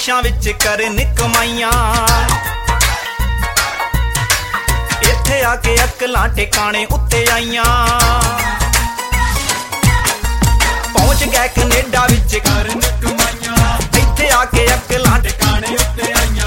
ਦੇਸ਼ਾਂ ਵਿੱਚ ਕਰਨ ਕਮਾਈਆਂ। ਇੱਥੇ ਆ ਕੇ ਅਕਲਾਂ ਟਿਕਾਣੇ ਉੱਤੇ ਆਈਆਂ। ਪਹੁੰਚ ਗਏ ਕੈਨੇਡਾ ਵਿੱਚ ਕਰਨ ਕਮਾਈਆਂ। ਇੱਥੇ ਆ ਕੇ ਅਕਲਾਂ ਟਿਕਾਣੇ ਉੱਤੇ ਆਈਆਂ।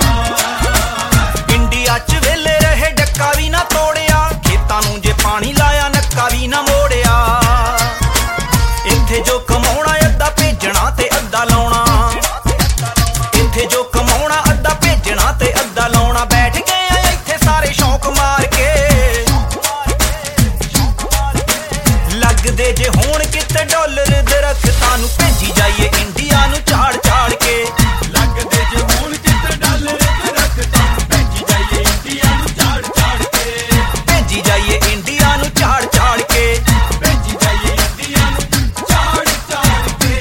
ਇੰਡੀਆ 'ਚ ਵੇਲੇ ਰਹੇ ਡੱਕਾ ਵੀ ਨਾ ਤੋੜਿਆ। ਖੇਤਾਂ ਨੂੰ ਜੇ ਪਾਣੀ ਲਾਇਆ ਨੱਕਾ ਵੀ ਨਾ ਮੋੜਿਆ। ਇੱਥੇ ਜੋ ਕਮਾਉਣਾ ਅੱਧਾ ਭੇਜਣਾ ਤੇ ਅੱਧਾ ਲਾਉਣਾ। ਇੱਥੇ ਜੋ ਕਮਾਉਣਾ ਅੱਧਾ ਭੇਜਣਾ ਤੇ ਅੱਧਾ ਲਾਉਣਾ। ਬੈਠ ਗਏ ਆ ਇੱਥੇ ਸਾਰੇ ਸ਼ੌਂਕ ਮਾਰ ਕੇ। ਲੱਗਦੇ ਜੇ ਹੋਣ ਕਿਤੇ ਡਾਲਰ ਦਰਖਤਾਂ ਨੂੰ ਭੇਜੀ ਜਾਈਏ ਇੰਡੀਆ ਨੂੰ ਝਾੜ ਝਾੜ ਕੇ। ਲੱਗਦੇ ਜੇ ਹੋਣ ਕਿਤੇ ਡਾਲਰ ਦਰਖਤਾਂ ਨੂੰ ਭੇਜੀ ਜਾਈਏ ਇੰਡੀਆ ਨੂੰ ਝਾੜ ਝਾੜ ਕੇ। ਭੇਜੀ ਜਾਈਏ ਇੰਡੀਆ ਨੂੰ ਝਾੜ ਝਾੜ ਕੇ। ਭੇਜੀ ਜਾਈਏ ਇੰਡੀਆ ਨੂੰ ਝਾੜ ਝਾੜ ਕੇ।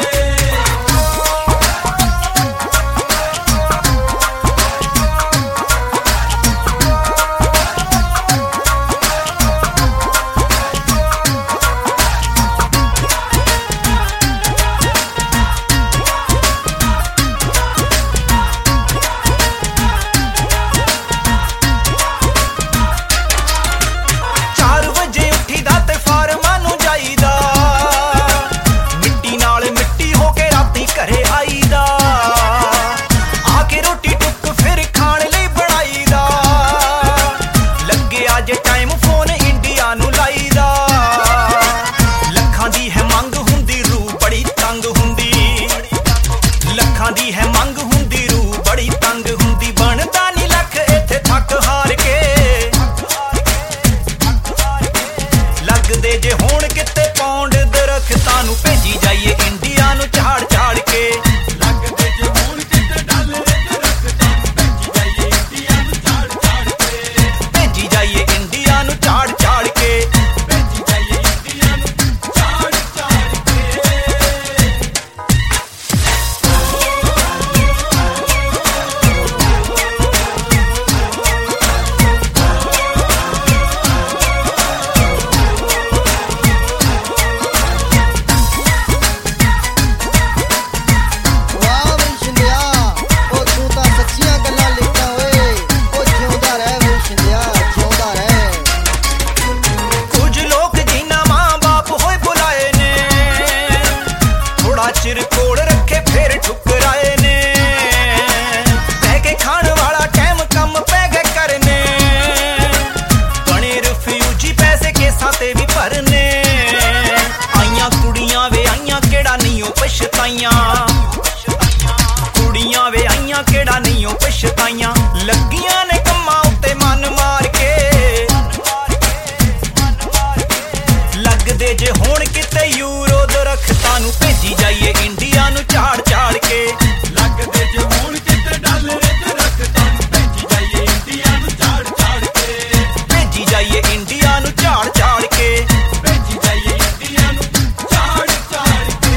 ਦੀ ਹੈ ਮੰਗ ਹੁੰਦੀ ਰੂਹ ਬੜੀ ਤੰਗ ਹੁੰਦੀ। ਬਣਦਾ ਨੀ ਲੱਖ ਇੱਥੇ ਥੱਕ ਹਾਰ ਕੇ। ਲੱਗਦੇ ਜੇ ਹੋਣ ਕਿਤੇ ਪੌਂਡ ਦਰਖਤਾਂ ਨੂੰ ਭੇਜੀ ਜਾਈਏ ਇੰਡੀਆ ਨੂੰ ਝਾੜ ਝਾੜ ਕੇ। ਲੱਗਦੇ ਜੇ ਹੋਣ ਕਿਤੇ ਡਾਲਰ ਦਰਖਤਾਂ ਨੂੰ ਭੇਜੀ ਜਾਈਏ ਇੰਡੀਆ ਨੂੰ ਝਾੜ ਝਾੜ ਕੇ। ਭੇਜੀ ਜਾਈਏ ਇੰਡੀਆ ਨੂੰ ਝਾੜ ਝਾੜ ਕੇ। ਭੇਜੀ ਜਾਈਏ ਇੰਡੀਆ ਨੂੰ ਝਾੜ ਝਾੜ ਕੇ। ਚਿਰ ਕੋਲ ਰੱਖੇ ਫੇਰ ਠੁਕਰਾਏ ਨੇ। ਬਹਿ ਕੇ ਖਾਣ ਵਾਲਾ ਟਾਈਮ ਕੰਮ ਪੈ ਗਏ ਕਰਨੇ। ਬਣੇ ਰਿਫਿਊਜੀ ਪੈਸੇ ਕੇਸਾਂ ਤੇ ਵੀ ਭਰਨੇ। ਆਈਆਂ ਕੁੜੀਆਂ ਵੇ ਆਈਆਂ ਕਿਹੜਾ ਨਹੀਂ ਉਹ ਪਛਤਾਈਆਂ। ਕੁੜੀਆਂ ਵੇ ਆਈਆਂ ਕਿਹੜਾ ਨਹੀਂ ਉਹ ਪਛਤਾਈਆਂ। ਲੱਗੀਆਂ ਨੇ ਕੰਮਾਂ ਉੱਤੇ ਮਨ ਮਾਰ ਕੇ। ਲੱਗਦੇ ਜੇ ਹੋਣ ਕਿਤੇ ਯੂਰੋ ਦਰਖਤਾਂ ਨੂੰ ਭੇਜੀ ਜਾਈਏ ਇੰਡੀਆ ਨੂੰ ਝਾੜ ਝਾੜ ਕੇ। ਲੱਗਦੇ ਜੇ ਹੋਣ ਕਿਤੇ ਡਾਲਰ ਦਰਖਤਾਂ ਨੂੰ ਭੇਜੀ ਜਾਈਏ ਇੰਡੀਆ ਨੂੰ ਝਾੜ ਝਾੜ ਕੇ। ਭੇਜੀ ਜਾਈਏ ਇੰਡੀਆ ਨੂੰ ਝਾੜ ਝਾੜ ਕੇ। ਭੇਜੀ ਜਾਈਏ ਇੰਡੀਆ ਨੂੰ ਝਾੜ ਝਾੜ ਕੇ।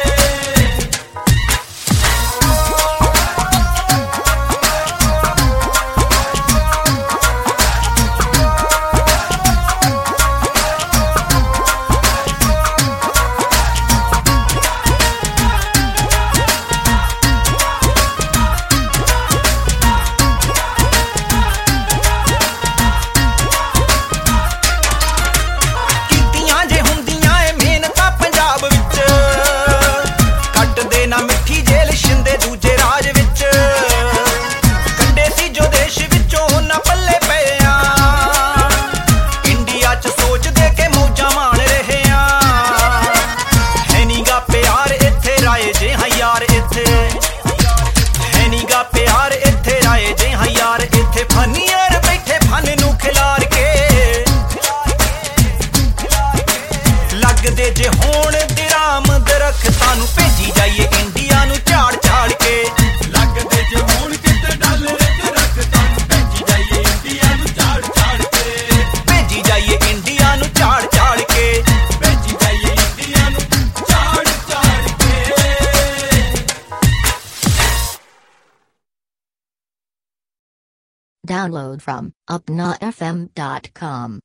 ਫਨੀਅਰ ਬੈਠੇ ਫਨ ਨੂੰ ਖਿਲਾਰ ਕੇ। ਲੱਗਦੇ ਜੇ ਹੋਣ ਦਿਰਾਮ ਦਰਖਤਾਂ ਨੂੰ ਭੇਜੀ ਜਾਈਏ ਇੰਡੀਆ ਨੂੰ ਝਾੜ ਝਾੜ ਕੇ। ਲੱਗਦੇ ਜੇ ਹੋਣ ਕਿਤੇ ਡਾਲਰ ਦਰਖਤਾਂ ਨੂੰ ਭੇਜੀ ਜਾਈਏ ਇੰਡੀਆ ਨੂੰ ਝਾੜ ਝਾੜ ਕੇ। ਭੇਜੀ ਜਾਈਏ ਇੰਡੀਆ ਨੂੰ ਝਾੜ ਝਾੜ ਕੇ। ਭੇਜੀ ਜਾਈਏ ਇੰਡੀਆ ਨੂੰ ਝਾੜ ਝਾੜ ਕੇ। Download from upnafm.com.